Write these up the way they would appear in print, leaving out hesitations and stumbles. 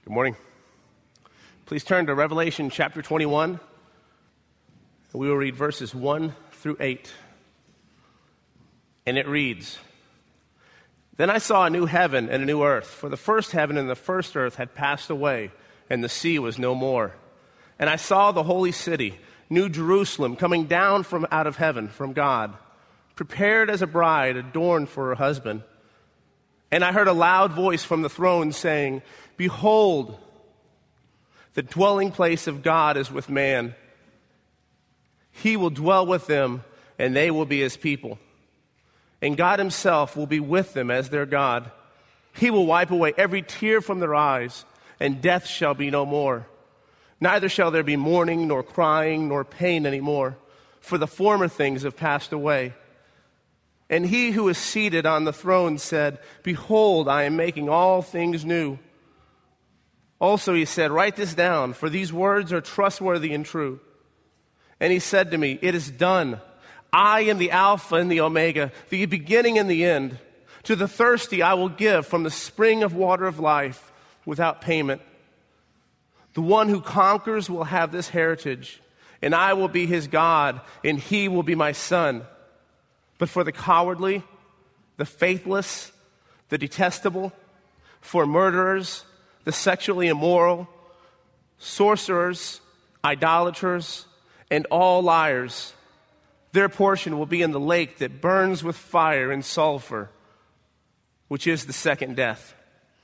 Good morning. Please turn to Revelation chapter 21. We will read verses 1 through 8. And it reads, "Then I saw a new heaven and a new earth, for the first heaven and the first earth had passed away, and the sea was no more. And I saw the holy city, New Jerusalem, coming down from out of heaven from God, prepared as a bride adorned for her husband. And I heard a loud voice from the throne saying, 'Behold, the dwelling place of God is with man. He will dwell with them, and they will be his people. And God himself will be with them as their God. He will wipe away every tear from their eyes, and death shall be no more. Neither shall there be mourning, nor crying, nor pain anymore, for the former things have passed away.' And he who is seated on the throne said, 'Behold, I am making all things new.' Also he said, 'Write this down, for these words are trustworthy and true.' And he said to me, 'It is done. I am the Alpha and the Omega, the beginning and the end. To the thirsty I will give from the spring of water of life without payment. The one who conquers will have this heritage, and I will be his God, and he will be my son. But for the cowardly, the faithless, the detestable, for murderers, the sexually immoral, sorcerers, idolaters, and all liars, their portion will be in the lake that burns with fire and sulfur, which is the second death.'"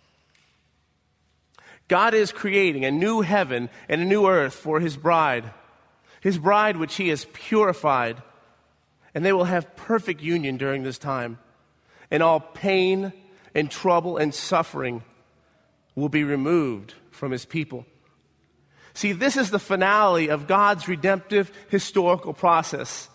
God is creating a new heaven and a new earth for his bride which he has purified, and they will have perfect union during this time, and all pain and trouble and suffering will be removed from his people. See, this is the finale of God's redemptive historical process.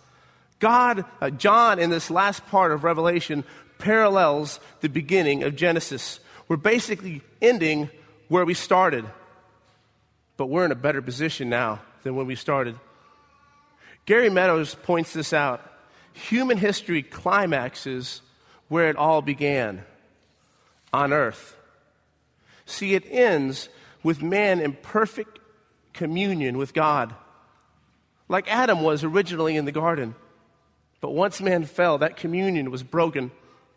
John, in this last part of Revelation, parallels the beginning of Genesis. We're basically ending where we started, but we're in a better position now than when we started. Gary Meadows points this out. Human history climaxes where it all began, on earth. See, it ends with man in perfect communion with God, like Adam was originally in the garden. But once man fell, that communion was broken.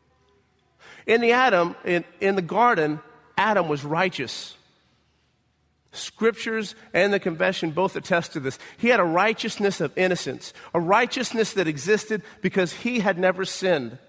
In the garden, Adam was righteous. Scriptures and the confession both attest to this. He had a righteousness of innocence, a righteousness that existed because he had never sinned.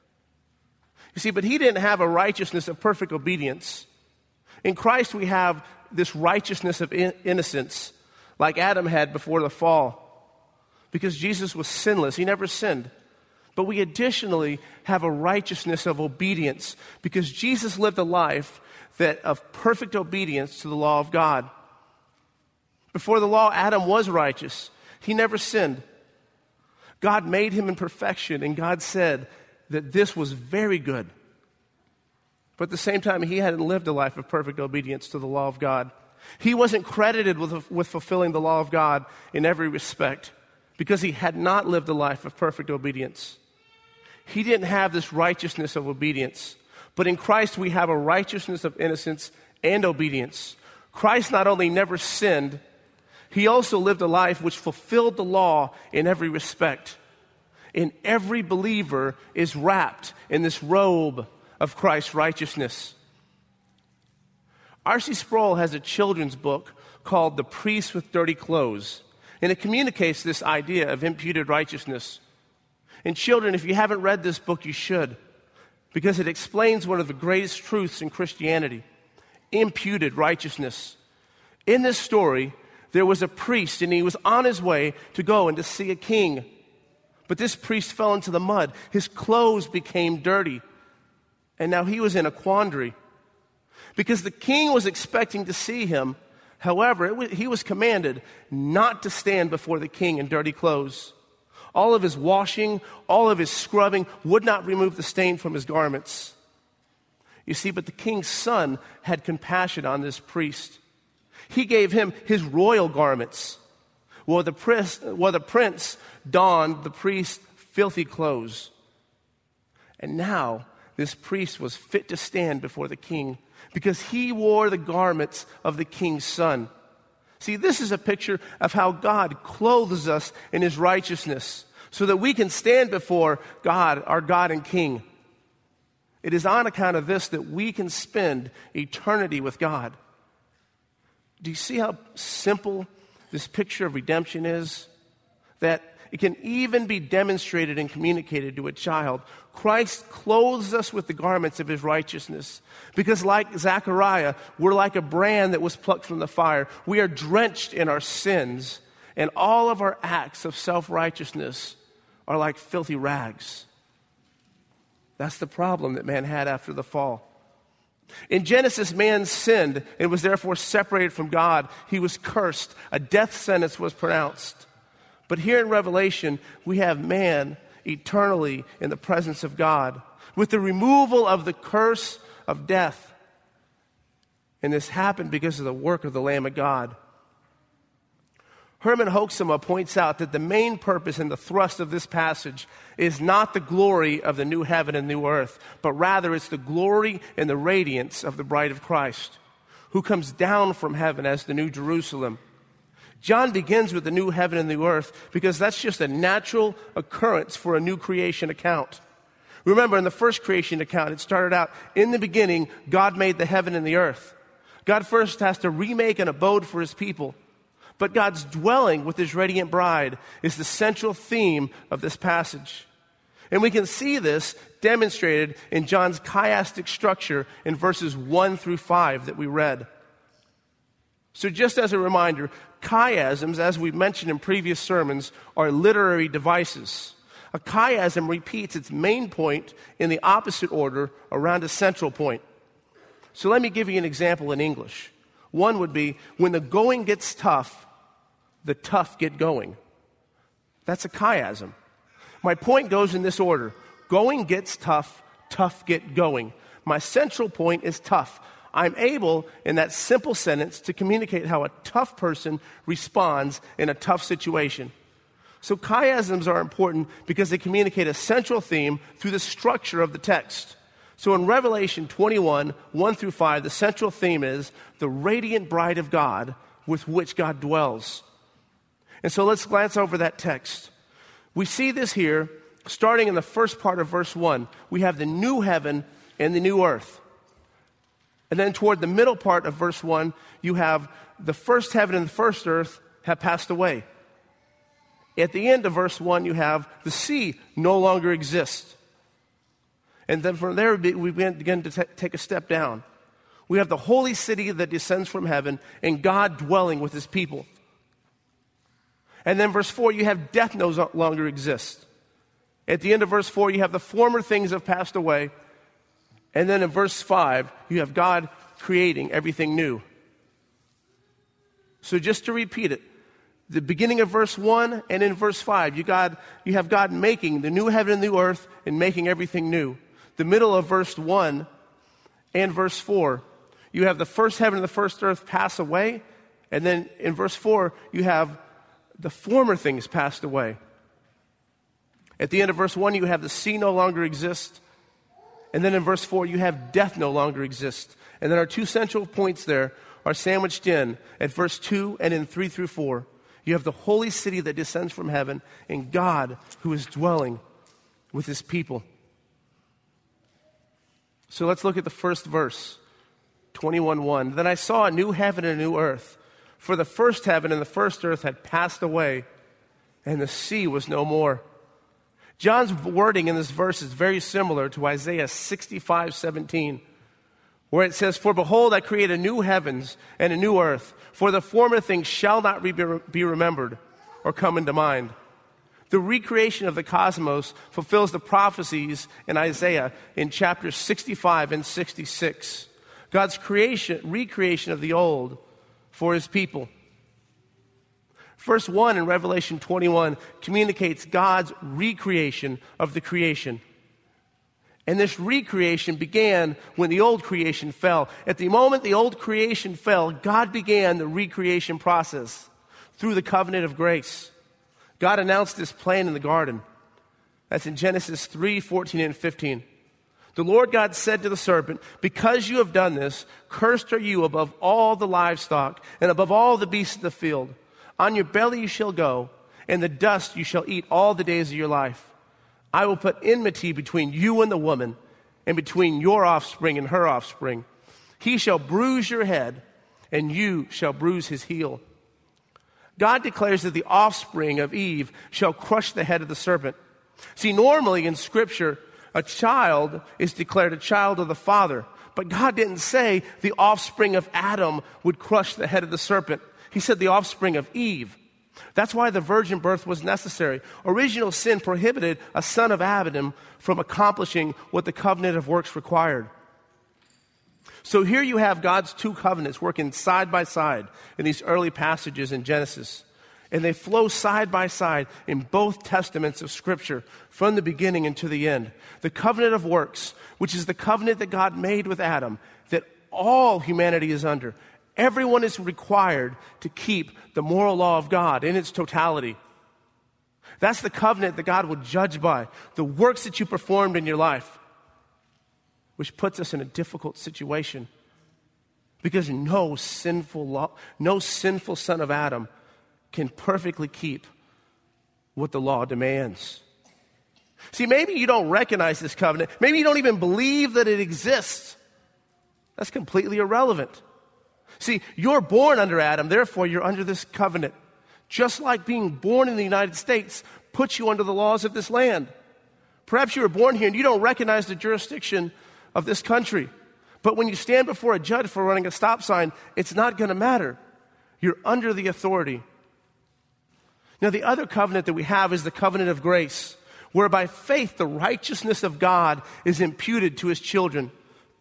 You see, but he didn't have a righteousness of perfect obedience. In Christ, we have this righteousness of innocence, like Adam had before the fall. Because Jesus was sinless, he never sinned. But we additionally have a righteousness of obedience, because Jesus lived a life of perfect obedience to the law of God. Before the law, Adam was righteous. He never sinned. God made him in perfection, and God said that this was very good. But at the same time, he hadn't lived a life of perfect obedience to the law of God. He wasn't credited with fulfilling the law of God in every respect, because he had not lived a life of perfect obedience. He didn't have this righteousness of obedience. But in Christ, we have a righteousness of innocence and obedience. Christ not only never sinned, he also lived a life which fulfilled the law in every respect. And every believer is wrapped in this robe of Christ's righteousness. R.C. Sproul has a children's book called The Priest with Dirty Clothes, and it communicates this idea of imputed righteousness. And children, if you haven't read this book, you should, because it explains one of the greatest truths in Christianity, imputed righteousness. In this story, there was a priest, and he was on his way to go and to see a king. But this priest fell into the mud. His clothes became dirty, and now he was in a quandary. Because the king was expecting to see him. However, he was commanded not to stand before the king in dirty clothes. All of his washing, all of his scrubbing would not remove the stain from his garments. You see, but the king's son had compassion on this priest. He gave him his royal garments, while the prince donned the priest's filthy clothes. And now this priest was fit to stand before the king because he wore the garments of the king's son. See, this is a picture of how God clothes us in his righteousness so that we can stand before God, our God and King. It is on account of this that we can spend eternity with God. Do you see how simple this picture of redemption is? That it can even be demonstrated and communicated to a child. Christ clothes us with the garments of his righteousness. Because like Zechariah, we're like a brand that was plucked from the fire. We are drenched in our sins, and all of our acts of self-righteousness are like filthy rags. That's the problem that man had after the fall. In Genesis, man sinned and was therefore separated from God. He was cursed. A death sentence was pronounced. But here in Revelation, we have man eternally in the presence of God with the removal of the curse of death. And this happened because of the work of the Lamb of God. Herman Hoeksema points out that the main purpose and the thrust of this passage is not the glory of the new heaven and new earth, but rather it's the glory and the radiance of the bride of Christ, who comes down from heaven as the new Jerusalem. John begins with the new heaven and the earth because that's just a natural occurrence for a new creation account. Remember, in the first creation account, it started out, in the beginning, God made the heaven and the earth. God first has to remake an abode for his people. But God's dwelling with his radiant bride is the central theme of this passage. And we can see this demonstrated in John's chiastic structure in verses 1 through 5 that we read. So just as a reminder, chiasms, as we've mentioned in previous sermons, are literary devices. A chiasm repeats its main point in the opposite order around a central point. So let me give you an example in English. One would be, when the going gets tough, the tough get going. That's a chiasm. My point goes in this order. Going gets tough, tough get going. My central point is tough. I'm able, in that simple sentence, to communicate how a tough person responds in a tough situation. So chiasms are important because they communicate a central theme through the structure of the text. So in Revelation 21, 1 through 5, the central theme is the radiant bride of God with which God dwells. And so let's glance over that text. We see this here, starting in the first part of verse 1. We have the new heaven and the new earth. And then toward the middle part of verse 1, you have the first heaven and the first earth have passed away. At the end of verse 1, you have the sea no longer exists. And then from there, we begin to take a step down. We have the holy city that descends from heaven and God dwelling with his people. And then verse 4, you have death no longer exists. At the end of verse 4, you have the former things have passed away. And then in verse 5, you have God creating everything new. So just to repeat it, the beginning of verse 1 and in verse 5, you have God making the new heaven and new earth and making everything new. The middle of verse 1 and verse 4, you have the first heaven and the first earth pass away. And then in verse 4, you have the former things passed away. At the end of verse 1, you have the sea no longer exists. And then in verse 4, you have death no longer exists. And then our two central points there are sandwiched in at verse 2 and in 3 through 4. You have the holy city that descends from heaven and God who is dwelling with his people. So let's look at the first verse, 21:1. Then I saw a new heaven and a new earth, for the first heaven and the first earth had passed away, and the sea was no more. John's wording in this verse is very similar to Isaiah 65:17, where it says, "For behold, I create a new heavens and a new earth, for the former things shall not be remembered or come into mind." The recreation of the cosmos fulfills the prophecies in Isaiah in chapters 65 and 66. God's recreation of the old for his people. Verse 1 in Revelation 21 communicates God's recreation of the creation. And this recreation began when the old creation fell. At the moment the old creation fell, God began the recreation process through the covenant of grace. God announced this plan in the garden. That's in Genesis 3:14 and 15. The Lord God said to the serpent, because you have done this, cursed are you above all the livestock and above all the beasts of the field. On your belly you shall go, and the dust you shall eat all the days of your life. I will put enmity between you and the woman, and between your offspring and her offspring. He shall bruise your head, and you shall bruise his heel. God declares that the offspring of Eve shall crush the head of the serpent. See, normally in Scripture, a child is declared a child of the Father. But God didn't say the offspring of Adam would crush the head of the serpent. He said the offspring of Eve. That's why the virgin birth was necessary. Original sin prohibited a son of Adam from accomplishing what the covenant of works required. So here you have God's two covenants working side by side in these early passages in Genesis. And they flow side by side in both testaments of Scripture from the beginning and to the end. The covenant of works, which is the covenant that God made with Adam, that all humanity is under. Everyone is required to keep the moral law of God in its totality. That's the covenant that God will judge by, the works that you performed in your life, which puts us in a difficult situation because no sinful son of Adam can perfectly keep what the law demands. See, maybe you don't recognize this covenant. Maybe you don't even believe that it exists. That's completely irrelevant. See, you're born under Adam, therefore you're under this covenant. Just like being born in the United States puts you under the laws of this land. Perhaps you were born here and you don't recognize the jurisdiction of this country. But when you stand before a judge for running a stop sign, it's not going to matter. You're under the authority. Now, the other covenant that we have is the covenant of grace, where by faith the righteousness of God is imputed to his children.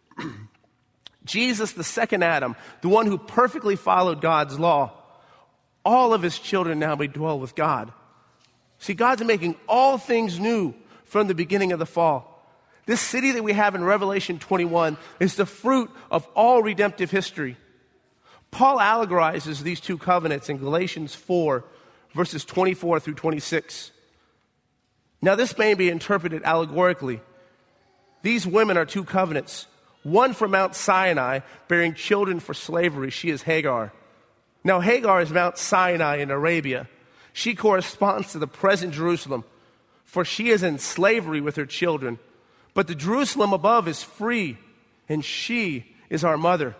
Jesus, the second Adam, the one who perfectly followed God's law, all of his children now may dwell with God. See, God's making all things new from the beginning of the fall. This city that we have in Revelation 21 is the fruit of all redemptive history. Paul allegorizes these two covenants in Galatians 4, verses 24 through 26. Now, this may be interpreted allegorically. These women are two covenants. One from Mount Sinai, bearing children for slavery. She is Hagar. Now, Hagar is Mount Sinai in Arabia. She corresponds to the present Jerusalem, for she is in slavery with her children. But the Jerusalem above is free, and she is our mother.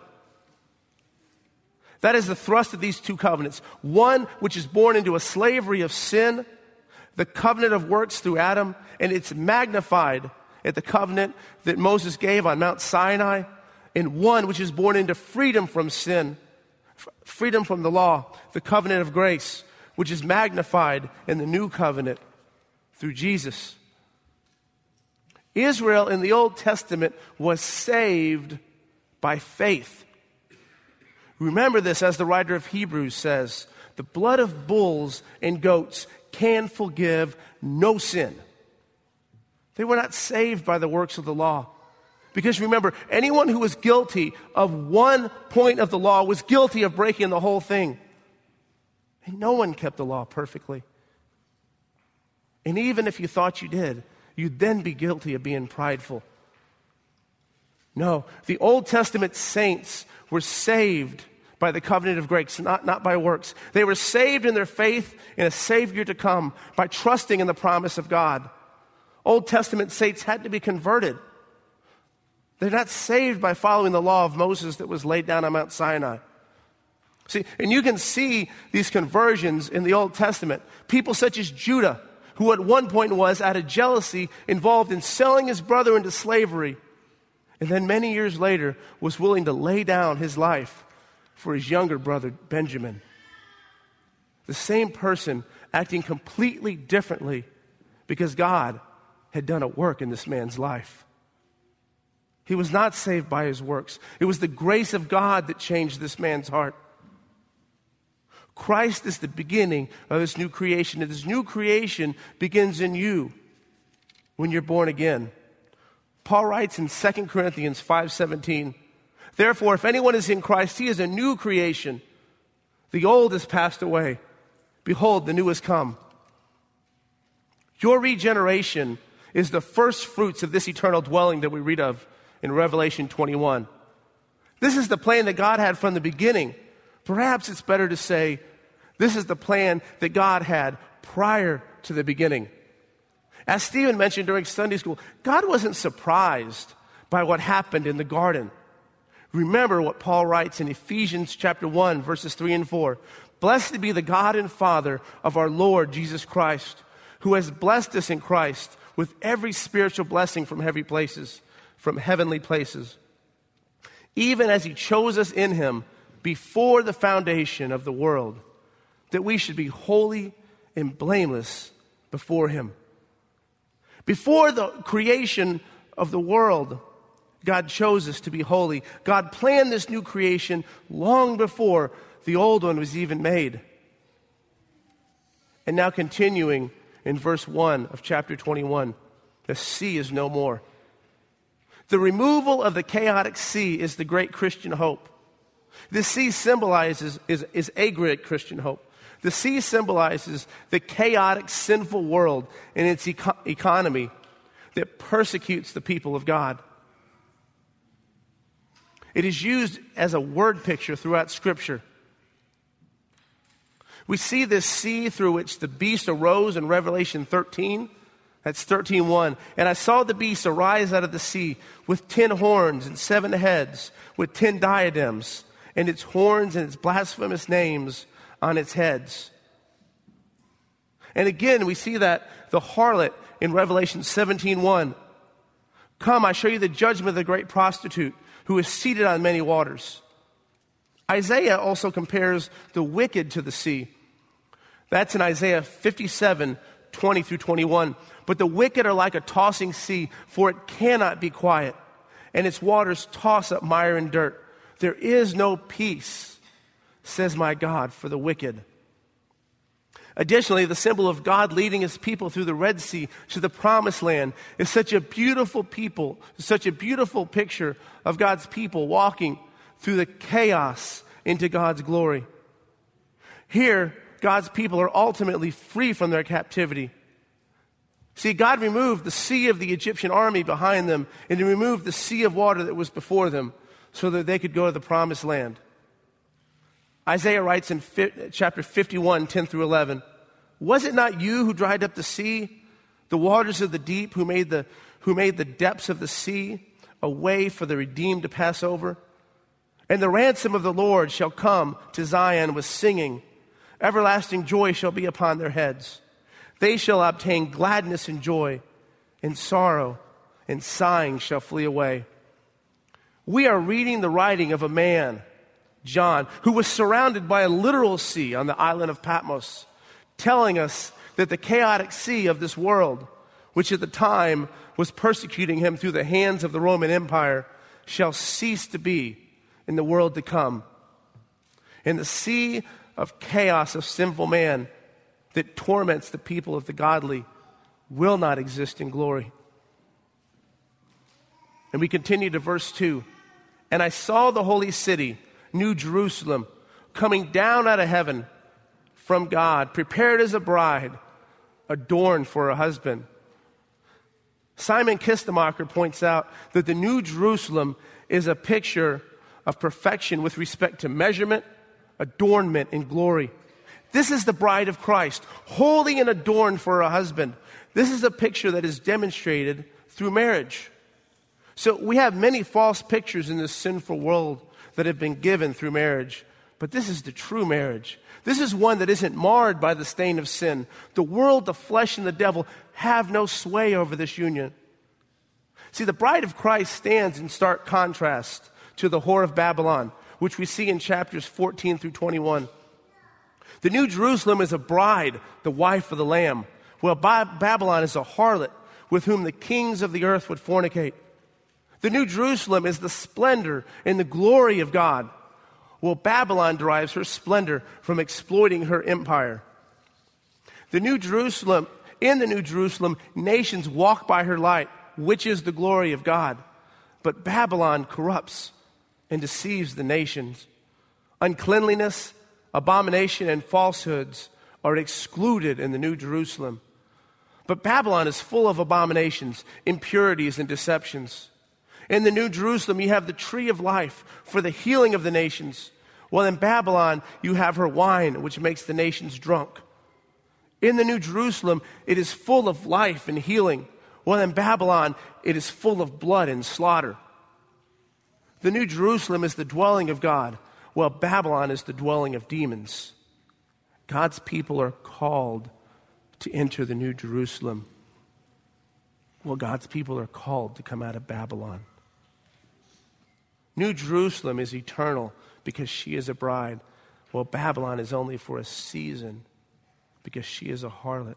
That is the thrust of these two covenants. One which is born into a slavery of sin, the covenant of works through Adam, and it's magnified at the covenant that Moses gave on Mount Sinai, and one which is born into freedom from sin, freedom from the law, the covenant of grace, which is magnified in the new covenant through Jesus. Israel in the Old Testament was saved by faith. Remember this, as the writer of Hebrews says, the blood of bulls and goats can forgive no sin. They were not saved by the works of the law. Because remember, anyone who was guilty of one point of the law was guilty of breaking the whole thing. And no one kept the law perfectly. And even if you thought you did, you'd then be guilty of being prideful. No, the Old Testament saints were saved by the covenant of grace, not by works. They were saved in their faith in a Savior to come by trusting in the promise of God. Old Testament saints had to be converted. They're not saved by following the law of Moses that was laid down on Mount Sinai. See, and you can see these conversions in the Old Testament. People such as Judah, who at one point was, out of jealousy, involved in selling his brother into slavery, and then many years later was willing to lay down his life for his younger brother, Benjamin. The same person acting completely differently because God had done a work in this man's life. He was not saved by his works. It was the grace of God that changed this man's heart. Christ is the beginning of this new creation, and this new creation begins in you when you're born again. Paul writes in 2 Corinthians 5:17, "Therefore, if anyone is in Christ, he is a new creation. The old has passed away. Behold, the new has come." Your regeneration is the first fruits of this eternal dwelling that we read of in Revelation 21. This is the plan that God had from the beginning. Perhaps it's better to say, this is the plan that God had prior to the beginning. As Stephen mentioned during Sunday school, God wasn't surprised by what happened in the garden. Remember what Paul writes in Ephesians chapter 1, verses 3 and 4. Blessed be the God and Father of our Lord Jesus Christ, who has blessed us in Christ with every spiritual blessing from heavenly places, even as he chose us in him before the foundation of the world, that we should be holy and blameless before him. Before the creation of the world, God chose us to be holy. God planned this new creation long before the old one was even made. And now continuing in verse 1 of chapter 21, the sea is no more. The removal of the chaotic sea is the great Christian hope. The sea symbolizes, is a great Christian hope. The sea symbolizes the chaotic, sinful world and its economy that persecutes the people of God. It is used as a word picture throughout Scripture. We see this sea through which the beast arose in Revelation 13. That's 13:1. And I saw the beast arise out of the sea with 10 horns and 7 heads, with 10 diadems, and its horns and its blasphemous names on its heads. And again, we see that the harlot in Revelation 17:1. Come, I show you the judgment of the great prostitute who is seated on many waters. Isaiah also compares the wicked to the sea. That's in Isaiah 57:20 through 21. But the wicked are like a tossing sea, for it cannot be quiet, and its waters toss up mire and dirt. There is no peace, says my God, for the wicked. Additionally, the symbol of God leading his people through the Red Sea to the Promised Land is such a beautiful picture of God's people walking through the chaos into God's glory. Here, God's people are ultimately free from their captivity. See, God removed the sea of the Egyptian army behind them, and he removed the sea of water that was before them so that they could go to the Promised Land. Isaiah writes in chapter 51, 10 through 11, was it not you who dried up the sea, the waters of the deep, who made the depths of the sea a way for the redeemed to pass over? And the ransom of the Lord shall come to Zion with singing. Everlasting joy shall be upon their heads. They shall obtain gladness and joy, and sorrow and sighing shall flee away. We are reading the writing of a man, John, who was surrounded by a literal sea on the island of Patmos, telling us that the chaotic sea of this world, which at the time was persecuting him through the hands of the Roman Empire, shall cease to be in the world to come. And the sea of chaos of sinful man that torments the people of the godly will not exist in glory. And we continue to verse 2. And I saw the holy city, New Jerusalem, coming down out of heaven from God, prepared as a bride, adorned for her husband. Simon Kistemacher points out that the New Jerusalem is a picture of perfection with respect to measurement, adornment, and glory. This is the bride of Christ, holy and adorned for her husband. This is a picture that is demonstrated through marriage. So we have many false pictures in this sinful world that have been given through marriage. But this is the true marriage. This is one that isn't marred by the stain of sin. The world, the flesh, and the devil have no sway over this union. See, the bride of Christ stands in stark contrast to the whore of Babylon, which we see in chapters 14 through 21. The New Jerusalem is a bride, the wife of the Lamb, while Babylon is a harlot with whom the kings of the earth would fornicate. The New Jerusalem is the splendor and the glory of God, while Babylon derives her splendor from exploiting her empire. In the New Jerusalem, nations walk by her light, which is the glory of God. But Babylon corrupts and deceives the nations. Uncleanliness, abomination, and falsehoods are excluded in the New Jerusalem. But Babylon is full of abominations, impurities, and deceptions. In the New Jerusalem, you have the tree of life for the healing of the nations. Well, in Babylon, you have her wine, which makes the nations drunk. In the New Jerusalem, it is full of life and healing. Well, in Babylon, it is full of blood and slaughter. The New Jerusalem is the dwelling of God, while Babylon is the dwelling of demons. God's people are called to enter the New Jerusalem. Well, God's people are called to come out of Babylon. New Jerusalem is eternal because she is a bride, while Babylon is only for a season because she is a harlot.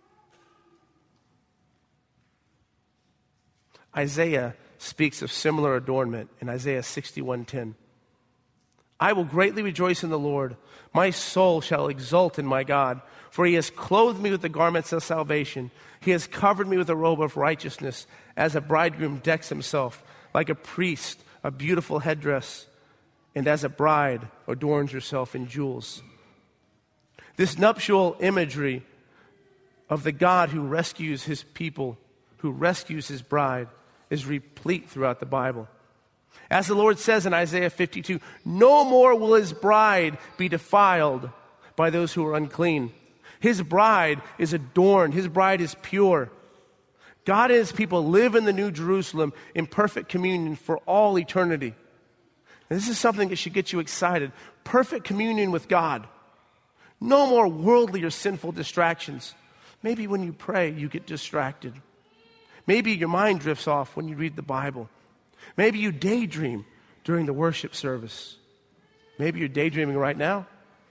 Isaiah speaks of similar adornment in Isaiah 61:10. I will greatly rejoice in the Lord. My soul shall exult in my God, for he has clothed me with the garments of salvation. He has covered me with a robe of righteousness, as a bridegroom decks himself, like a priest, a beautiful headdress, and as a bride adorns herself in jewels. This nuptial imagery of the God who rescues his people, who rescues his bride, is replete throughout the Bible. As the Lord says in Isaiah 52, no more will his bride be defiled by those who are unclean. His bride is adorned. His bride is pure. God and his people live in the New Jerusalem in perfect communion for all eternity. And this is something that should get you excited. Perfect communion with God. No more worldly or sinful distractions. Maybe when you pray, you get distracted. Maybe your mind drifts off when you read the Bible. Maybe you daydream during the worship service. Maybe you're daydreaming right now.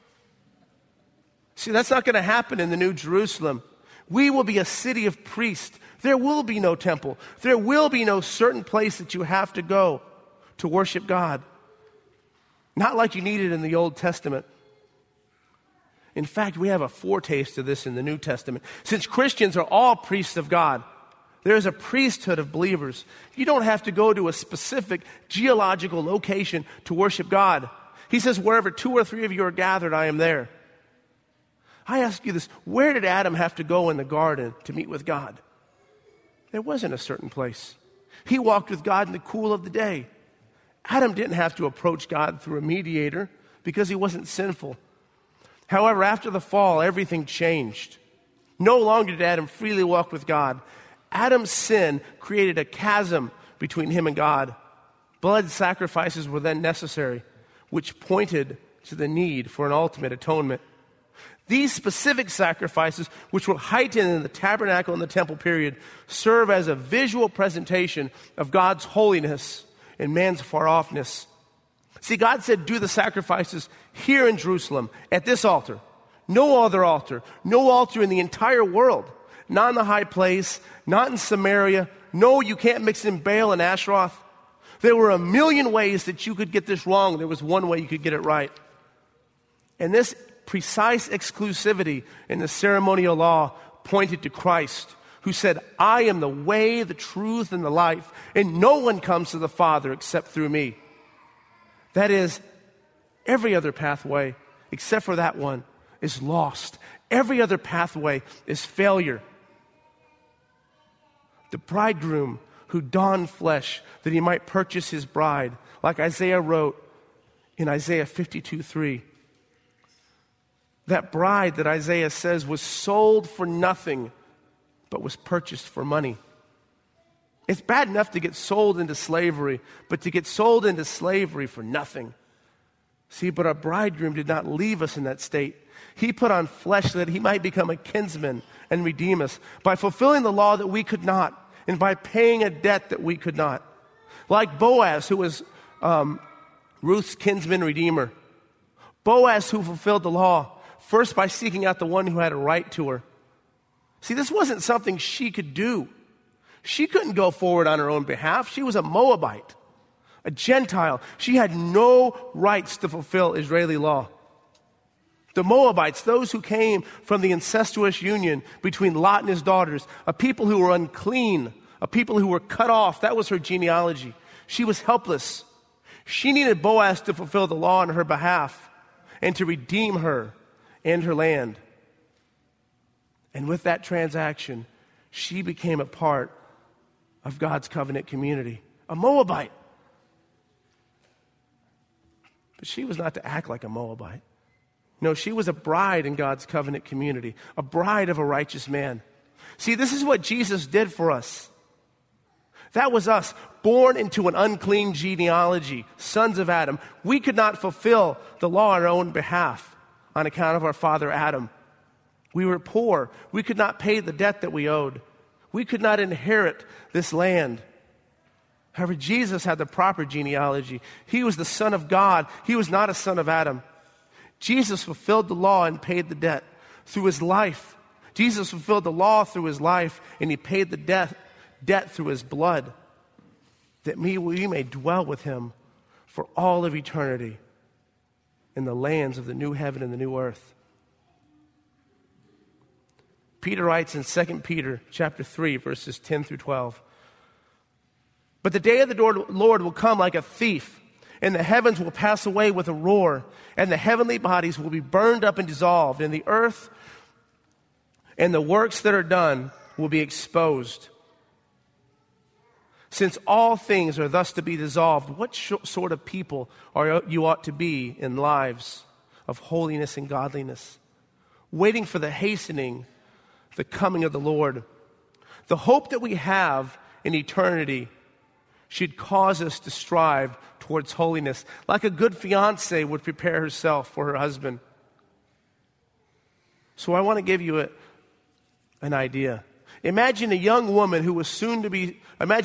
See, that's not going to happen in the New Jerusalem. We will be a city of priests. There will be no temple. There will be no certain place that you have to go to worship God. Not like you needed in the Old Testament. In fact, we have a foretaste of this in the New Testament. Since Christians are all priests of God, there is a priesthood of believers. You don't have to go to a specific geological location to worship God. He says, wherever 2 or 3 of you are gathered, I am there. I ask you this, where did Adam have to go in the garden to meet with God? There wasn't a certain place. He walked with God in the cool of the day. Adam didn't have to approach God through a mediator because he wasn't sinful. However, after the fall, everything changed. No longer did Adam freely walk with God. Adam's sin created a chasm between him and God. Blood sacrifices were then necessary, which pointed to the need for an ultimate atonement. These specific sacrifices, which were heightened in the tabernacle and the temple period, serve as a visual presentation of God's holiness and man's far-offness. See, God said, do the sacrifices here in Jerusalem, at this altar. No other altar. No altar in the entire world. Not in the high place, not in Samaria. No, you can't mix in Baal and Asheroth. There were a million ways that you could get this wrong. There was one way you could get it right. And this precise exclusivity in the ceremonial law pointed to Christ, who said, I am the way, the truth, and the life, and no one comes to the Father except through me. That is, every other pathway, except for that one, is lost. Every other pathway is failure. The bridegroom who donned flesh that he might purchase his bride, like Isaiah wrote in Isaiah 52:3. That bride that Isaiah says was sold for nothing, but was purchased for money. It's bad enough to get sold into slavery, but to get sold into slavery for nothing. See, but our bridegroom did not leave us in that state. He put on flesh so that he might become a kinsman and redeem us by fulfilling the law that we could not and by paying a debt that we could not. Like Boaz, who was Ruth's kinsman redeemer. Boaz, who fulfilled the law, first by seeking out the one who had a right to her. See, this wasn't something she could do. She couldn't go forward on her own behalf. She was a Moabite, a Gentile. She had no rights to fulfill Israeli law. The Moabites, those who came from the incestuous union between Lot and his daughters, a people who were unclean, a people who were cut off, that was her genealogy. She was helpless. She needed Boaz to fulfill the law on her behalf and to redeem her and her land. And with that transaction, she became a part of God's covenant community, a Moabite. But she was not to act like a Moabite. No, she was a bride in God's covenant community, a bride of a righteous man. See, this is what Jesus did for us. That was us, born into an unclean genealogy, sons of Adam. We could not fulfill the law on our own behalf on account of our father Adam. We were poor. We could not pay the debt that we owed. We could not inherit this land. However, Jesus had the proper genealogy. He was the Son of God. He was not a son of Adam. Jesus fulfilled the law and paid the debt through his life. Jesus fulfilled the law through his life, and he paid the debt through his blood, that we may dwell with him for all of eternity in the lands of the new heaven and the new earth. Peter writes in 2 Peter chapter 3, verses 10 through 12, "But the day of the Lord will come like a thief, and the heavens will pass away with a roar, and the heavenly bodies will be burned up and dissolved, and the earth and the works that are done will be exposed. Since all things are thus to be dissolved, what sort of people you ought to be in lives of holiness and godliness, waiting for the hastening, the coming of the Lord? The hope that we have in eternity should cause us to strive towards holiness, like a good fiancée would prepare herself for her husband." So I want to give you an idea. Imagine a young man who was soon to be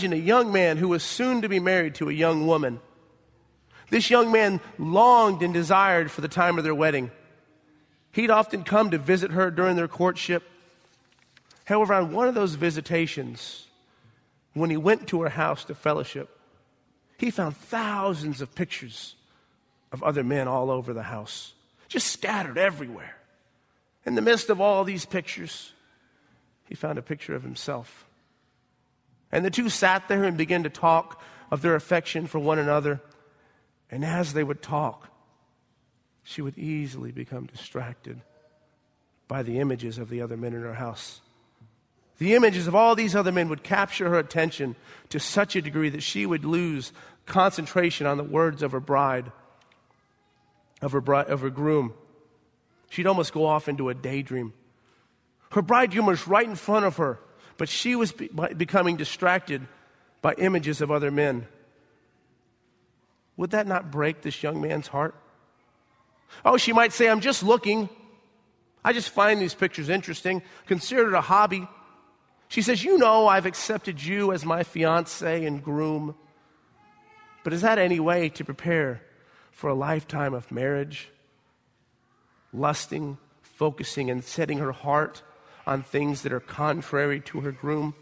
married to a young woman. This young man longed and desired for the time of their wedding. He'd often come to visit her during their courtship. However, on one of those visitations, when he went to her house to fellowship, he found thousands of pictures of other men all over the house, just scattered everywhere. In the midst of all these pictures, he found a picture of himself. And the two sat there and began to talk of their affection for one another. And as they would talk, she would easily become distracted by the images of the other men in her house. The images of all these other men would capture her attention to such a degree that she would lose concentration on the words of her bride, of her groom. She'd almost go off into a daydream. Her bridegroom was right in front of her, but she was becoming distracted by images of other men. Would that not break this young man's heart? Oh, she might say, "I'm just looking. I just find these pictures interesting. Consider it a hobby." She says, "I've accepted you as my fiancé and groom." But is that any way to prepare for a lifetime of marriage? Lusting, focusing, and setting her heart on things that are contrary to her groom?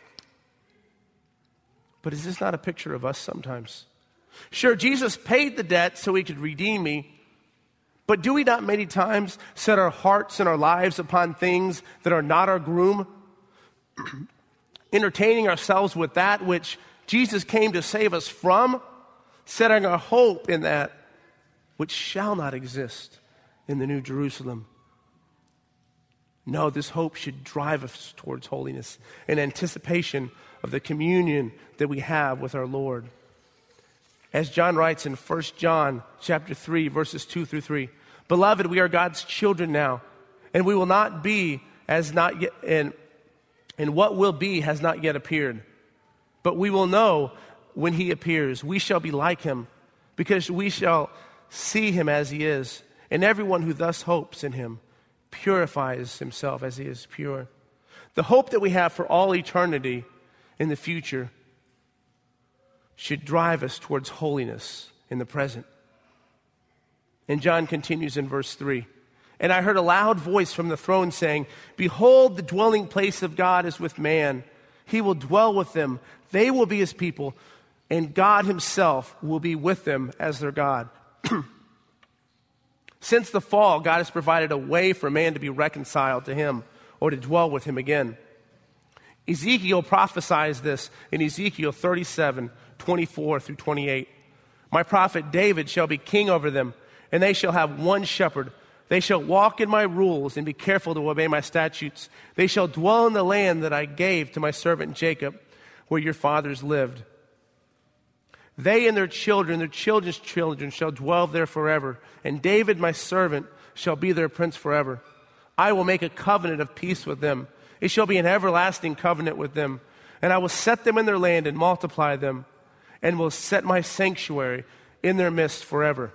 But is this not a picture of us sometimes? Sure, Jesus paid the debt so he could redeem me. But do we not many times set our hearts and our lives upon things that are not our groom? Entertaining ourselves with that which Jesus came to save us from, setting our hope in that which shall not exist in the New Jerusalem. No, this hope should drive us towards holiness in anticipation of the communion that we have with our Lord. As John writes in 1 John chapter 3, verses 2 through 3, "Beloved, we are God's children now, and we will not be as not yet, and what will be has not yet appeared. But we will know when he appears. We shall be like him, because we shall see him as he is. And everyone who thus hopes in him purifies himself as he is pure." The hope that we have for all eternity in the future should drive us towards holiness in the present. And John continues in verse 3. "And I heard a loud voice from the throne saying, 'Behold, the dwelling place of God is with man. He will dwell with them. They will be his people, and God himself will be with them as their God.'" Since the fall, God has provided a way for man to be reconciled to him or to dwell with him again. Ezekiel prophesies this in Ezekiel 37, 24 through 28. "My prophet David shall be king over them, and they shall have one shepherd. They shall walk in my rules and be careful to obey my statutes. They shall dwell in the land that I gave to my servant Jacob, where your fathers lived. They and their children's children shall dwell there forever. And David, my servant, shall be their prince forever. I will make a covenant of peace with them. It shall be an everlasting covenant with them. And I will set them in their land and multiply them, and will set my sanctuary in their midst forever.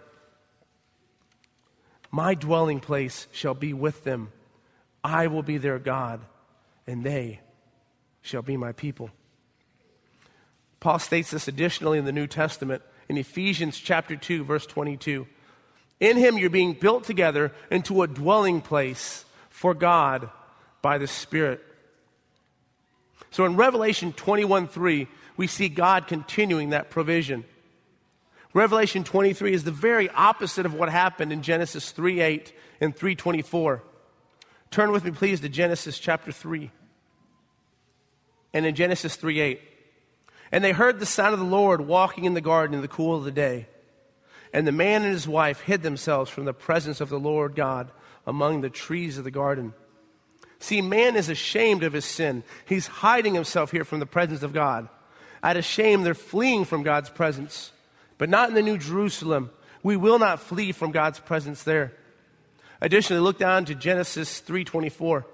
My dwelling place shall be with them. I will be their God, and they shall be my people. Paul states this additionally in the New Testament in Ephesians chapter 2, verse 22. In him you're being built together into a dwelling place for God by the Spirit. So in Revelation 21:3, we see God continuing that provision. Revelation 23 is the very opposite of what happened in Genesis 3:8 and 3:24. Turn with me, please, to Genesis chapter 3. And in Genesis 3:8, and they heard the sound of the Lord walking in the garden in the cool of the day. And the man and his wife hid themselves from the presence of the Lord God among the trees of the garden. See, man is ashamed of his sin. He's hiding himself here from the presence of God. Out of shame, they're fleeing from God's presence. But not in the New Jerusalem. We will not flee from God's presence there. Additionally, look down to Genesis 3:24.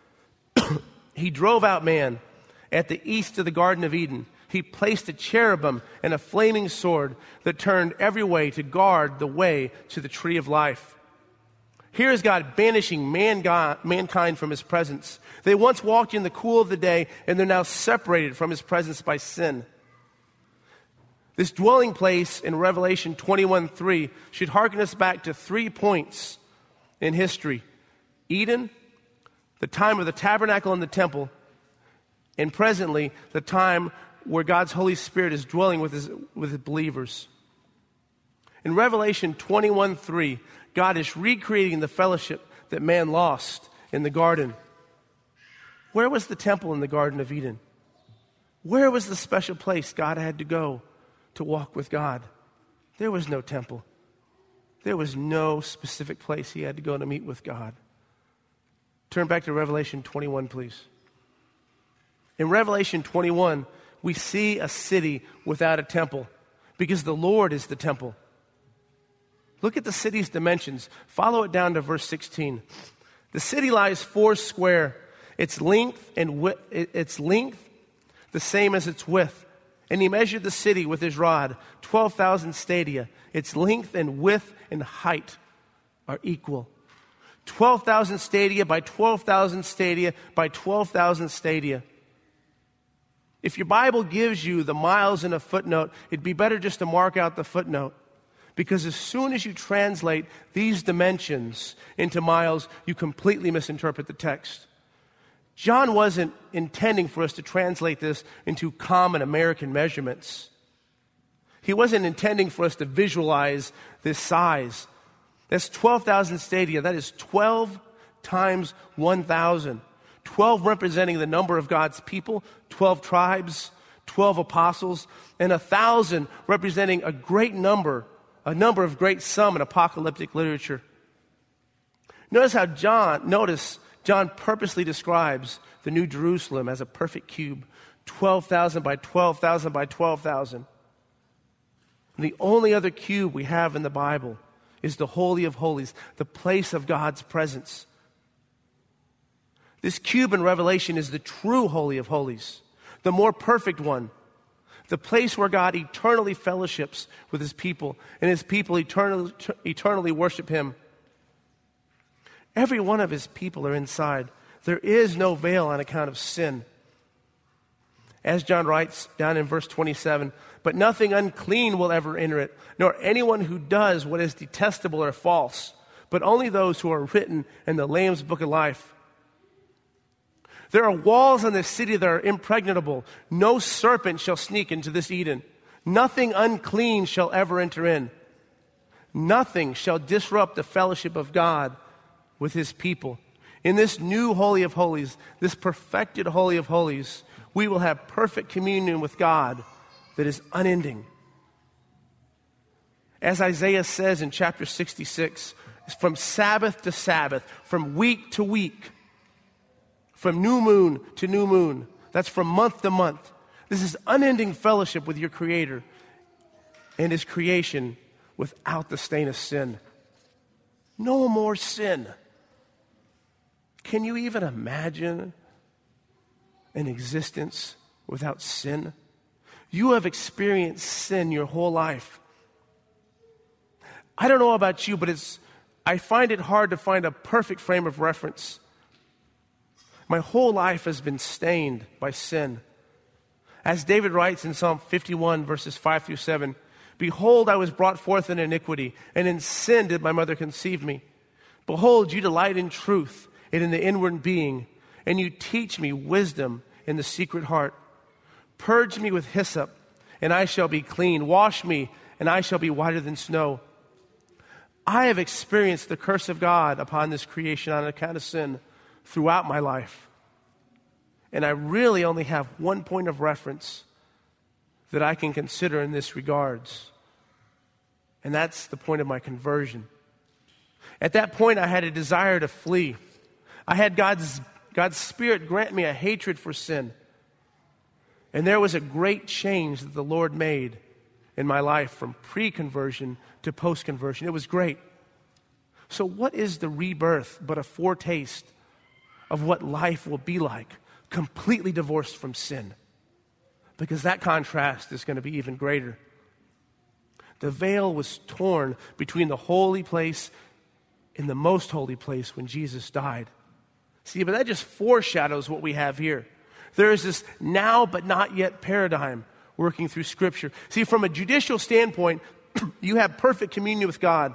He drove out man at the east of the Garden of Eden. He placed a cherubim and a flaming sword that turned every way to guard the way to the tree of life. Here is God banishing mankind from his presence. They once walked in the cool of the day, and they're now separated from his presence by sin. This dwelling place in Revelation 21:3 should hearken us back to 3 points in history: Eden, the time of the tabernacle and the temple, and presently the time where God's Holy Spirit is dwelling with his believers. In Revelation 21:3, God is recreating the fellowship that man lost in the garden. Where was the temple in the Garden of Eden? Where was the special place God had to go to walk with God? There was no temple. There was no specific place he had to go to meet with God. Turn back to Revelation 21, please. In Revelation 21, we see a city without a temple because the Lord is the temple. Look at the city's dimensions. Follow it down to verse 16. The city lies 4 square. Its length the same as its width. And he measured the city with his rod, 12,000 stadia. Its length and width and height are equal. 12,000 stadia by 12,000 stadia by 12,000 stadia. If your Bible gives you the miles in a footnote, it'd be better just to mark out the footnote. Because as soon as you translate these dimensions into miles, you completely misinterpret the text. John wasn't intending for us to translate this into common American measurements. He wasn't intending for us to visualize this size. That's 12,000 stadia. That is 12 times 1,000. 12 representing the number of God's people, 12 tribes, 12 apostles, and 1,000 representing a number of great sum in apocalyptic literature. Notice how John purposely describes the New Jerusalem as a perfect cube, 12,000 by 12,000 by 12,000. The only other cube we have in the Bible is the Holy of Holies, the place of God's presence. This cube in Revelation is the true Holy of Holies, the more perfect one, the place where God eternally fellowships with his people, and his people eternally worship him. Every one of his people are inside. There is no veil on account of sin. As John writes down in verse 27, but nothing unclean will ever enter it, nor anyone who does what is detestable or false, but only those who are written in the Lamb's book of life. There are walls on this city that are impregnable. No serpent shall sneak into this Eden. Nothing unclean shall ever enter in. Nothing shall disrupt the fellowship of God with his people. In this new Holy of Holies, this perfected Holy of Holies, we will have perfect communion with God that is unending. As Isaiah says in chapter 66, from Sabbath to Sabbath, from week to week, from new moon to new moon. That's from month to month. This is unending fellowship with your Creator and His creation without the stain of sin. No more sin. Can you even imagine an existence without sin? You have experienced sin your whole life. I don't know about you, but I find it hard to find a perfect frame of reference. My whole life has been stained by sin. As David writes in Psalm 51, verses 5 through 7, "Behold, I was brought forth in iniquity, and in sin did my mother conceive me. Behold, you delight in truth and in the inward being, and you teach me wisdom in the secret heart. Purge me with hyssop, and I shall be clean. Wash me, and I shall be whiter than snow." I have experienced the curse of God upon this creation on account of sin throughout my life. And I really only have one point of reference that I can consider in this regards. And that's the point of my conversion. At that point, I had a desire to flee. I had God's Spirit grant me a hatred for sin. And there was a great change that the Lord made in my life from pre-conversion to post-conversion. It was great. So what is the rebirth but a foretaste of what life will be like, completely divorced from sin? Because that contrast is going to be even greater. The veil was torn between the holy place and the most holy place when Jesus died. See, but that just foreshadows what we have here. There is this now but not yet paradigm working through Scripture. See, from a judicial standpoint, you have perfect communion with God.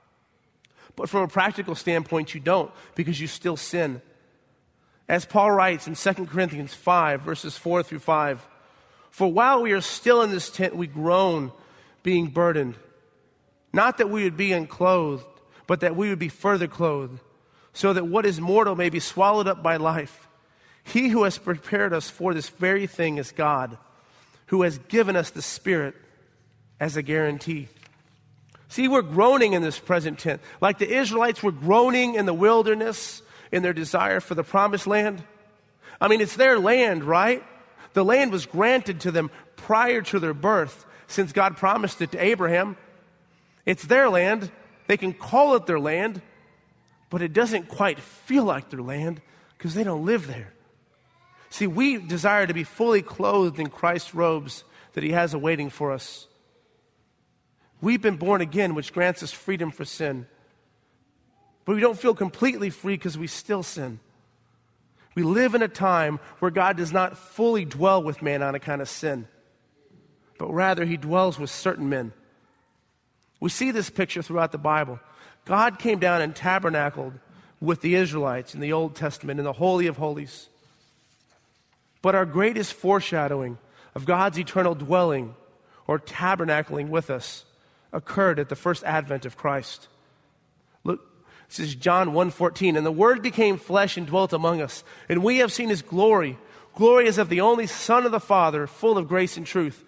But from a practical standpoint, you don't, because you still sin. As Paul writes in 2 Corinthians 5, verses 4 through 5, "For while we are still in this tent, we groan, being burdened. Not that we would be unclothed, but that we would be further clothed, so that what is mortal may be swallowed up by life. He who has prepared us for this very thing is God, who has given us the Spirit as a guarantee." See, we're groaning in this present tent. Like the Israelites were groaning in the wilderness in their desire for the promised land. I mean, it's their land, right? The land was granted to them prior to their birth, since God promised it to Abraham. It's their land. They can call it their land, but it doesn't quite feel like their land because they don't live there. See, we desire to be fully clothed in Christ's robes that He has awaiting for us. We've been born again, which grants us freedom for sin. But we don't feel completely free because we still sin. We live in a time where God does not fully dwell with man on account of sin, but rather He dwells with certain men. We see this picture throughout the Bible. God came down and tabernacled with the Israelites in the Old Testament in the Holy of Holies. But our greatest foreshadowing of God's eternal dwelling or tabernacling with us occurred at the first advent of Christ. Look, this is John 1:14. "And the Word became flesh and dwelt among us, and we have seen His glory. Glory as of the only Son of the Father, full of grace and truth."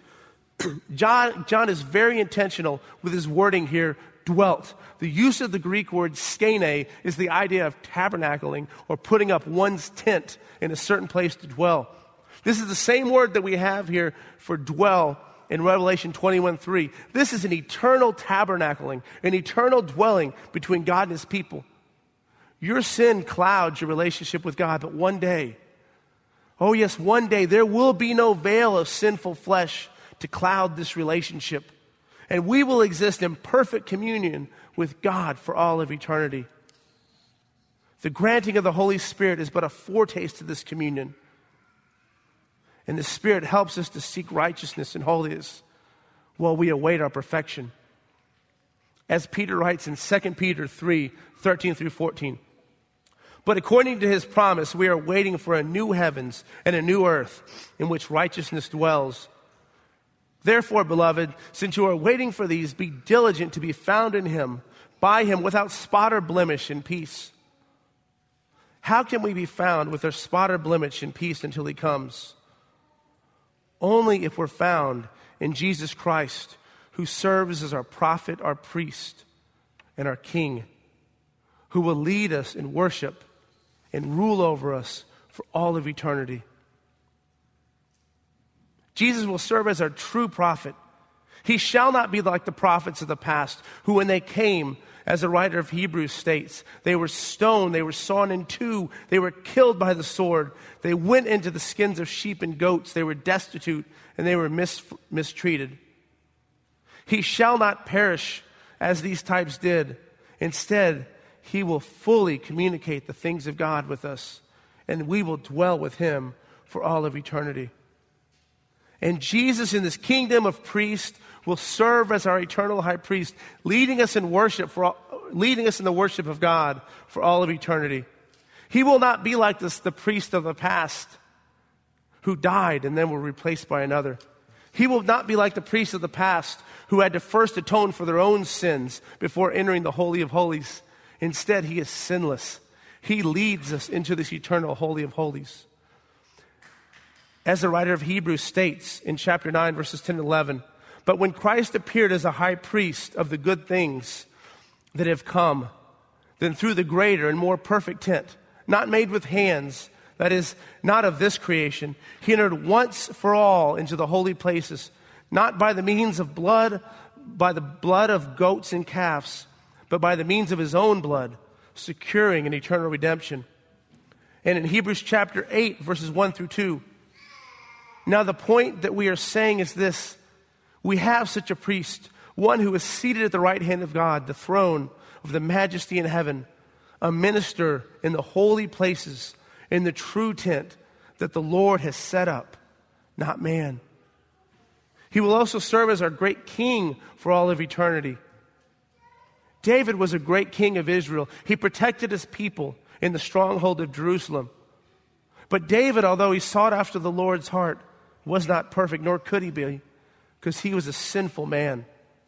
John is very intentional with his wording here, dwelt. The use of the Greek word skene is the idea of tabernacling or putting up one's tent in a certain place to dwell. This is the same word that we have here for dwell in Revelation 21:3. This is an eternal tabernacling, an eternal dwelling between God and His people. Your sin clouds your relationship with God, but one day, oh yes, one day, there will be no veil of sinful flesh to cloud this relationship. And we will exist in perfect communion with God for all of eternity. The granting of the Holy Spirit is but a foretaste of this communion. And the Spirit helps us to seek righteousness and holiness while we await our perfection. As Peter writes in 2 Peter 3:13 through 14, "But according to His promise, we are waiting for a new heavens and a new earth in which righteousness dwells. Therefore, beloved, since you are waiting for these, be diligent to be found in Him, by Him, without spot or blemish, in peace." How can we be found with our spot or blemish in peace until He comes? Only if we're found in Jesus Christ, who serves as our prophet, our priest, and our King who will lead us in worship and rule over us for all of eternity. Jesus will serve as our true prophet. He shall not be like the prophets of the past, who when they came, as the writer of Hebrews states, they were stoned, they were sawn in two, they were killed by the sword. They went into the skins of sheep and goats. They were destitute and they were mistreated. He shall not perish as these types did. Instead, he will fully communicate the things of God with us, and we will dwell with him for all of eternity. And Jesus in this kingdom of priests will serve as our eternal high priest, leading us in the worship of God for all of eternity. He will not be like the priest of the past who died and then were replaced by another. He will not be like the priests of the past who had to first atone for their own sins before entering the Holy of Holies. Instead, he is sinless. He leads us into this eternal Holy of Holies. As the writer of Hebrews states in chapter 9, verses 10 and 11, but when Christ appeared as a high priest of the good things that have come, then through the greater and more perfect tent, not made with hands, that is, not of this creation, he entered once for all into the holy places, not by the means of blood, by the blood of goats and calves, but by the means of his own blood, securing an eternal redemption. And in Hebrews chapter 8, verses 1 through 2, now the point that we are saying is this: we have such a priest, one who is seated at the right hand of God, the throne of the majesty in heaven, a minister in the holy places, in the true tent that the Lord has set up, not man. He will also serve as our great king for all of eternity. David was a great king of Israel. He protected his people in the stronghold of Jerusalem. But David, although he sought after the Lord's heart, was not perfect, nor could he be, because he was a sinful man.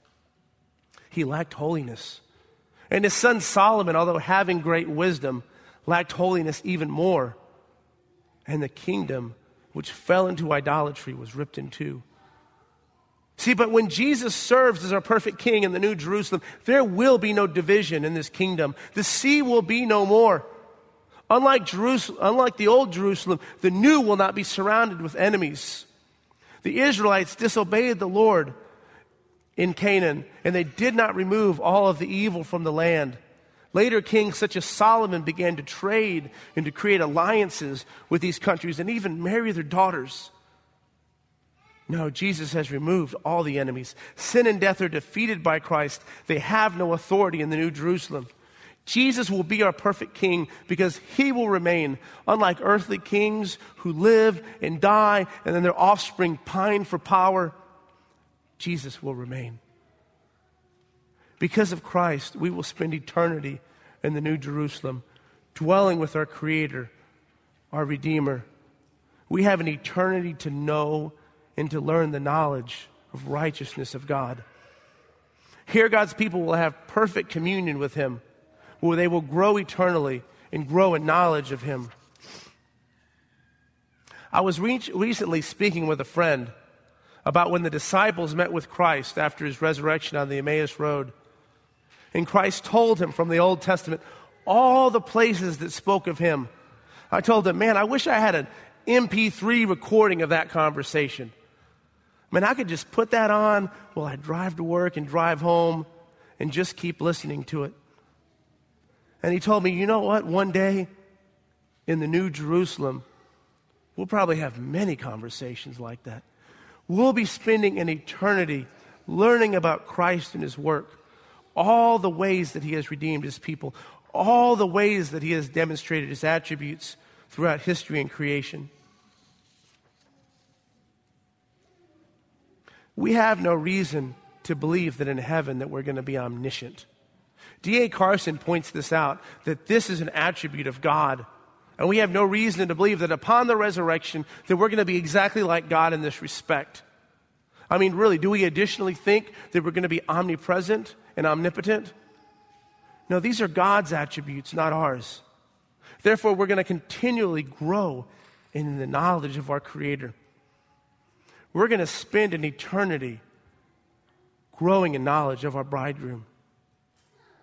He lacked holiness. And his son Solomon, although having great wisdom, lacked holiness even more. And the kingdom, which fell into idolatry, was ripped in two. See, but when Jesus serves as our perfect king in the New Jerusalem, there will be no division in this kingdom. The sea will be no more. Unlike the old Jerusalem, the new will not be surrounded with enemies. The Israelites disobeyed the Lord in Canaan, and they did not remove all of the evil from the land. Later kings such as Solomon began to trade and to create alliances with these countries and even marry their daughters. No, Jesus has removed all the enemies. Sin and death are defeated by Christ. They have no authority in the New Jerusalem. Jesus will be our perfect king because he will remain, unlike earthly kings who live and die and then their offspring pine for power. Jesus will remain. Because of Christ, we will spend eternity in the New Jerusalem, dwelling with our Creator, our Redeemer. We have an eternity to know and to learn the knowledge of righteousness of God. Here, God's people will have perfect communion with him, where they will grow eternally and grow in knowledge of him. I was recently speaking with a friend about when the disciples met with Christ after his resurrection on the Emmaus Road. And Christ told him from the Old Testament all the places that spoke of him. I told him, man, I wish I had an MP3 recording of that conversation. Man, I could just put that on while I drive to work and drive home and just keep listening to it. And he told me, you know what? One day in the New Jerusalem, we'll probably have many conversations like that. We'll be spending an eternity learning about Christ and his work, all the ways that he has redeemed his people, all the ways that he has demonstrated his attributes throughout history and creation. We have no reason to believe that in heaven that we're going to be omniscient. D.A. Carson points this out, that this is an attribute of God. And we have no reason to believe that upon the resurrection that we're going to be exactly like God in this respect. I mean, really, do we additionally think that we're going to be omnipresent and omnipotent? No, these are God's attributes, not ours. Therefore, we're going to continually grow in the knowledge of our Creator. We're going to spend an eternity growing in knowledge of our bridegroom.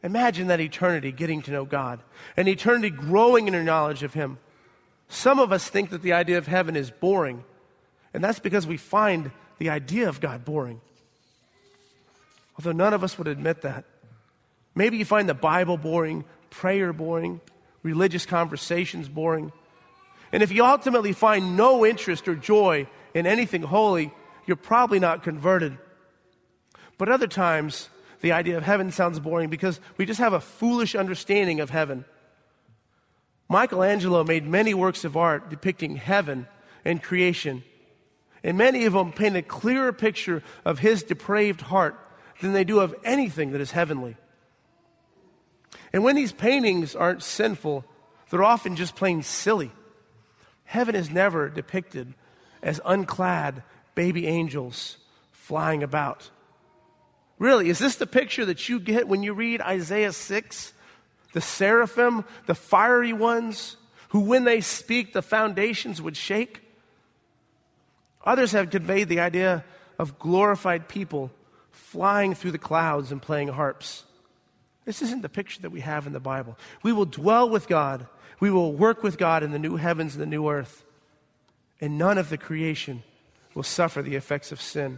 Imagine that eternity getting to know God, an eternity growing in your knowledge of Him. Some of us think that the idea of heaven is boring, and that's because we find the idea of God boring. Although none of us would admit that. Maybe you find the Bible boring, prayer boring, religious conversations boring. And if you ultimately find no interest or joy in anything holy, you're probably not converted. But other times, the idea of heaven sounds boring because we just have a foolish understanding of heaven. Michelangelo made many works of art depicting heaven and creation. And many of them paint a clearer picture of his depraved heart than they do of anything that is heavenly. And when these paintings aren't sinful, they're often just plain silly. Heaven is never depicted as unclad baby angels flying about. Really, is this the picture that you get when you read Isaiah 6? The seraphim, the fiery ones, who when they speak, the foundations would shake? Others have conveyed the idea of glorified people flying through the clouds and playing harps. This isn't the picture that we have in the Bible. We will dwell with God. We will work with God in the new heavens and the new earth. And none of the creation will suffer the effects of sin.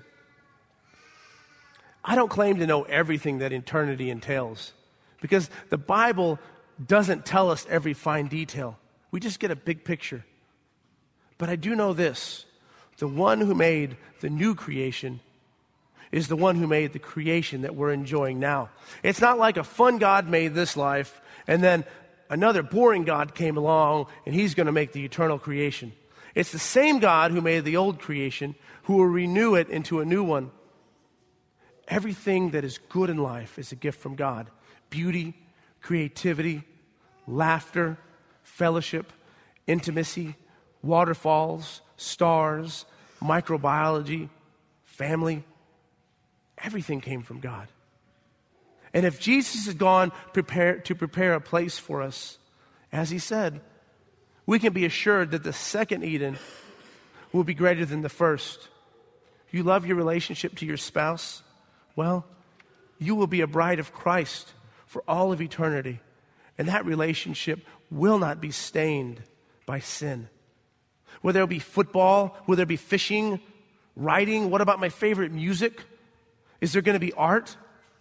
I don't claim to know everything that eternity entails, because the Bible doesn't tell us every fine detail. We just get a big picture. But I do know this: the one who made the new creation is the one who made the creation that we're enjoying now. It's not like a fun God made this life, and then another boring God came along, and He's going to make the eternal creation. It's the same God who made the old creation, who will renew it into a new one. Everything that is good in life is a gift from God. Beauty, creativity, laughter, fellowship, intimacy, waterfalls, stars, microbiology, family. Everything came from God. And if Jesus has gone to prepare a place for us, as He said, we can be assured that the second Eden will be greater than the first. You love your relationship to your spouse? Well, you will be a bride of Christ for all of eternity. And that relationship will not be stained by sin. Will there be football? Will there be fishing? Writing? What about my favorite music? Is there going to be art?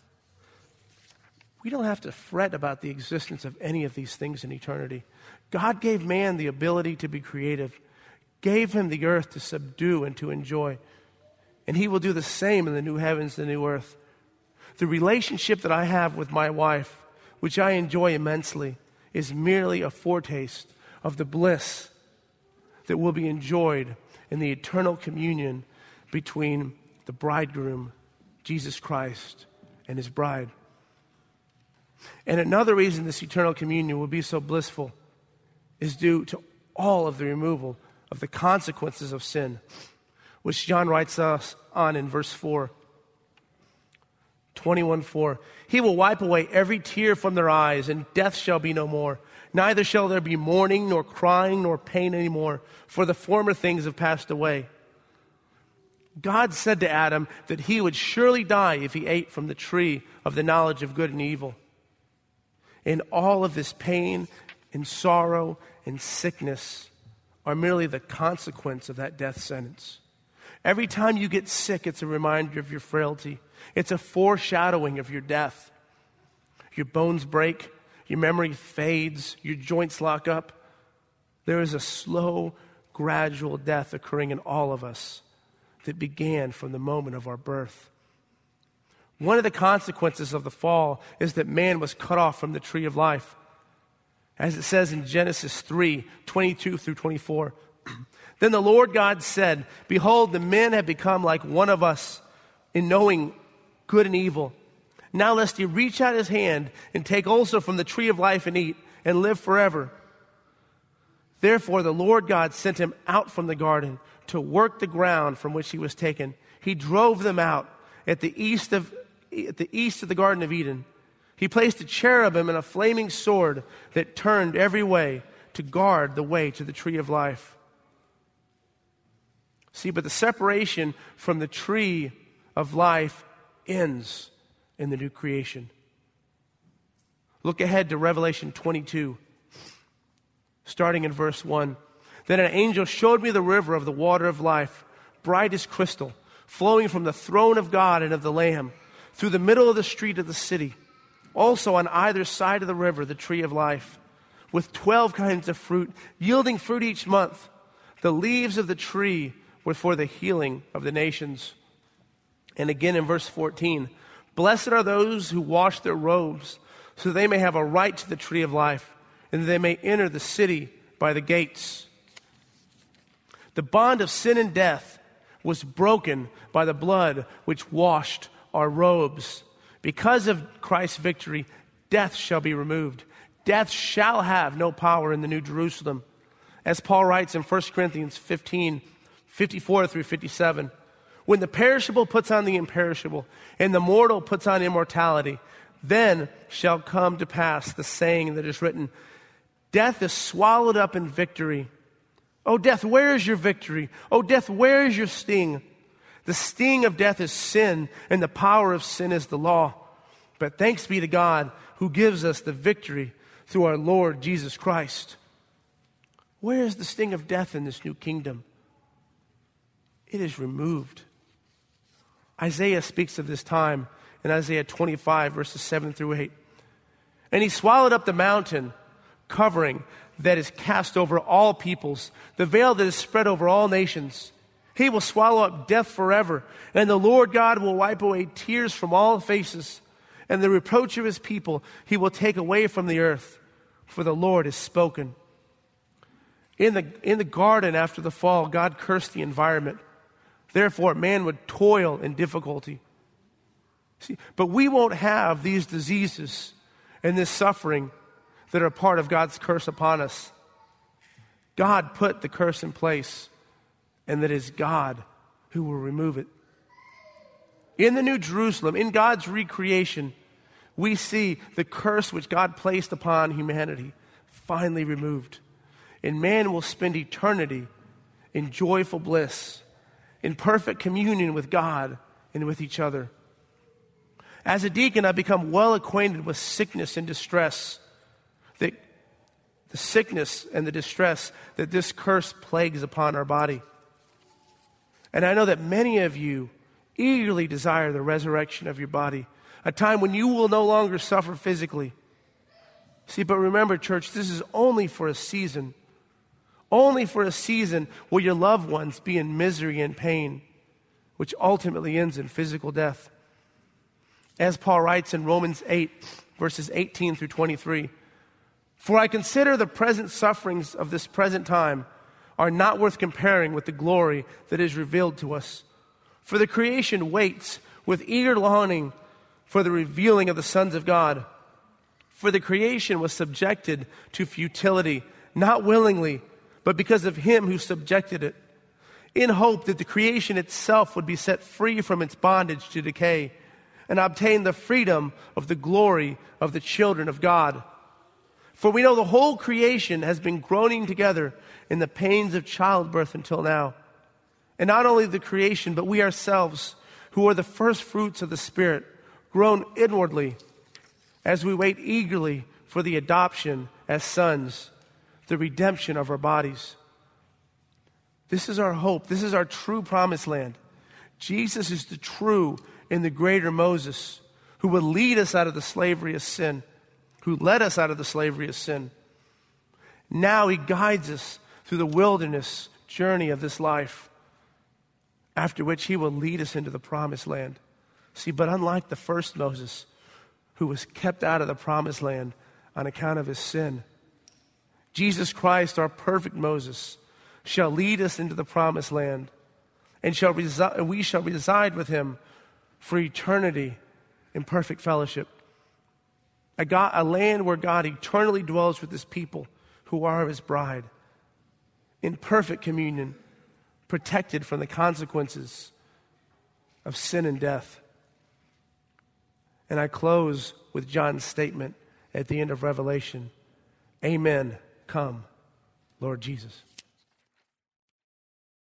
We don't have to fret about the existence of any of these things in eternity. God gave man the ability to be creative, gave him the earth to subdue and to enjoy. And He will do the same in the new heavens and the new earth. The relationship that I have with my wife, which I enjoy immensely, is merely a foretaste of the bliss that will be enjoyed in the eternal communion between the bridegroom, Jesus Christ, and His bride. And another reason this eternal communion will be so blissful is due to all of the removal of the consequences of sin, which John writes us on in verse 4. 21:4. He will wipe away every tear from their eyes, and death shall be no more. Neither shall there be mourning, nor crying, nor pain anymore, for the former things have passed away. God said to Adam that he would surely die if he ate from the tree of the knowledge of good and evil. And all of this pain and sorrow and sickness are merely the consequence of that death sentence. Every time you get sick, it's a reminder of your frailty. It's a foreshadowing of your death. Your bones break, your memory fades, your joints lock up. There is a slow, gradual death occurring in all of us that began from the moment of our birth. One of the consequences of the fall is that man was cut off from the tree of life. As it says in Genesis 3:22-24, Then the Lord God said, Behold, the men have become like one of us in knowing good and evil. Now lest he reach out his hand and take also from the tree of life and eat and live forever. Therefore the Lord God sent him out from the garden to work the ground from which he was taken. He drove them out at the east of the Garden of Eden. He placed a cherubim and a flaming sword that turned every way to guard the way to the tree of life. See, but the separation from the tree of life ends in the new creation. Look ahead to Revelation 22, starting in verse 1. Then an angel showed me the river of the water of life, bright as crystal, flowing from the throne of God and of the Lamb, through the middle of the street of the city. Also on either side of the river, the tree of life, with 12 kinds of fruit, yielding fruit each month. The leaves of the tree were for the healing of the nations. And again in verse 14, blessed are those who wash their robes, so they may have a right to the tree of life, and they may enter the city by the gates. The bond of sin and death was broken by the blood which washed our robes. Because of Christ's victory, death shall be removed. Death shall have no power in the New Jerusalem. As Paul writes in 1 Corinthians 15, 54 through 57, when the perishable puts on the imperishable, and the mortal puts on immortality, then shall come to pass the saying that is written, death is swallowed up in victory. O death, where is your victory? O death, where is your sting? The sting of death is sin, and the power of sin is the law. But thanks be to God who gives us the victory through our Lord Jesus Christ. Where is the sting of death in this new kingdom? It is removed. Isaiah speaks of this time in Isaiah 25, verses 7 through 8. And he swallowed up the mountain covering that is cast over all peoples, the veil that is spread over all nations. He will swallow up death forever, and the Lord God will wipe away tears from all faces, and the reproach of his people he will take away from the earth, for the Lord has spoken. In the garden after the fall, God cursed the environment. Therefore, man would toil in difficulty. See, but we won't have these diseases and this suffering that are part of God's curse upon us. God put the curse in place, and that is God who will remove it. In the New Jerusalem, in God's recreation, we see the curse which God placed upon humanity finally removed. And man will spend eternity in joyful bliss, in perfect communion with God and with each other. As a deacon, I've become well acquainted with sickness and distress, the sickness and the distress that this curse plagues upon our body. And I know that many of you eagerly desire the resurrection of your body, a time when you will no longer suffer physically. See, but remember, church, this is only for a season. Only for a season will your loved ones be in misery and pain, which ultimately ends in physical death. As Paul writes in Romans 8, verses 18 through 23, for I consider the present sufferings of this present time are not worth comparing with the glory that is revealed to us. For the creation waits with eager longing for the revealing of the sons of God. For the creation was subjected to futility, not willingly, but because of him who subjected it, in hope that the creation itself would be set free from its bondage to decay and obtain the freedom of the glory of the children of God. For we know the whole creation has been groaning together in the pains of childbirth until now. And not only the creation, but we ourselves, who are the first fruits of the Spirit, groan inwardly as we wait eagerly for the adoption as sons, the redemption of our bodies. This is our hope. This is our true promised land. Jesus is the true and the greater Moses, who will lead us out of the slavery of sin, who led us out of the slavery of sin. Now he guides us through the wilderness journey of this life, after which he will lead us into the promised land. See, but unlike the first Moses, who was kept out of the promised land on account of his sin, Jesus Christ, our perfect Moses, shall lead us into the promised land, and we shall reside with him for eternity in perfect fellowship. A land where God eternally dwells with his people who are his bride, in perfect communion, protected from the consequences of sin and death. And I close with John's statement at the end of Revelation. Amen. Come, Lord Jesus.